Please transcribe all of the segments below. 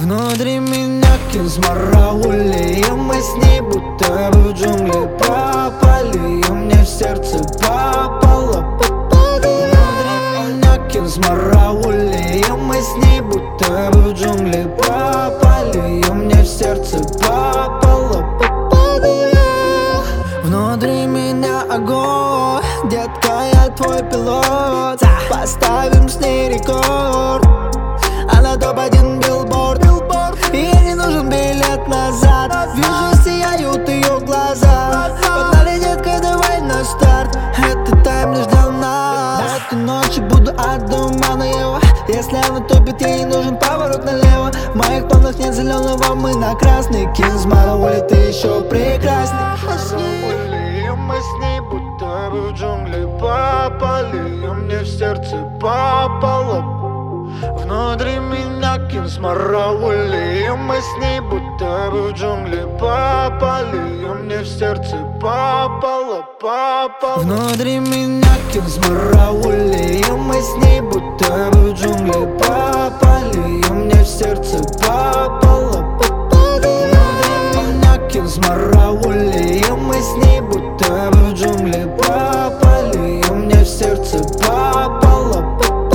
Внутри меня кинзмараули, и мы с ней будто бы в джунгли попали, и мне в сердце попало. Внутри меня кинзмараули, и мы с ней будто бы в джунгли попали, и мне в сердце попало. Внутри меня огонь, детка, я твой пилот. Поставим с ней рекорд, она топ-1 билборд. И ей не нужен билет назад. Вижу, сияют ее глаза. Погнали, детка, давай на старт. Этот тайм не ждал нас. Этой ночью буду от дома налево. Если она топит, ей нужен поворот налево. В моих планах нет зеленого, мы на красный. Кинзмараули, ты еще прекрасней. Мы с ней будто бы в джунгли попали, а мне в сердце попало. Внутри меня кинзмараули, мы с ней будто бы в джунгли попали, а мне в сердце попало. Внутри меня кинзмараули, мы с ней будто бы в джунгли попали, а мне в сердце попало. Внутри меня кинзмараули, мы с ней будто бы в джунгли попали, а мне в сердце попало.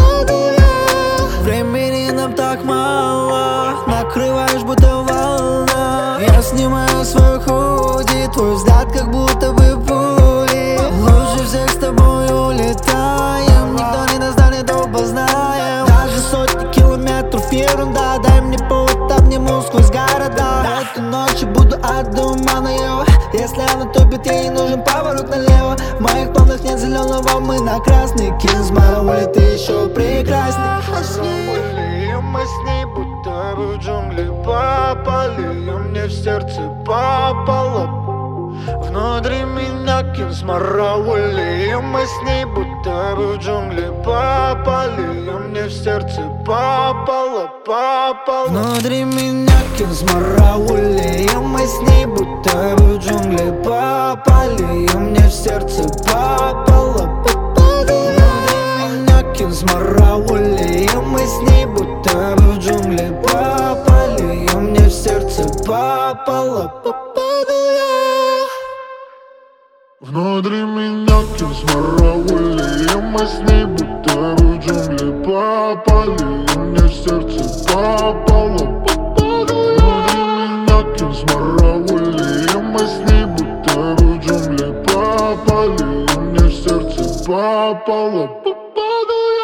Времени нам так мало, накрываешь будто волна. Я снимаю свой худи, твой взгляд как будто бы пули. Лучше всех с тобой улетаем, никто не достанет, оба знаем. Даже сотни километров ерунда, дай мне повод, обниму сквозь города. Этой ночью буду от дома налево. Если она топит, ей нужен поворот налево. В моих планах нет зеленого, мы на красный. Кинзмараули, ты еще прекрасней. Мы с ней будто бы в джунгли попали, а мне в сердце попало. Внутри меня кинзмараули, мы с ней будто бы в джунгли попали, а мне в сердце попало. Внутри меня кинзмараули, мы с ней будто бы в джунгли попали, а мне в сердце попало. Внутри меня кинзмараули, мы с ней будто бы в джунгли попали, а мне в сердце попало. Внутри меня кинзмараули, мы с ней будто бы в джунгли попали, и мне в сердце попало. Внутри меня кинзмараули, мы с ней будто бы в джунгли попали, и мне в сердце попало.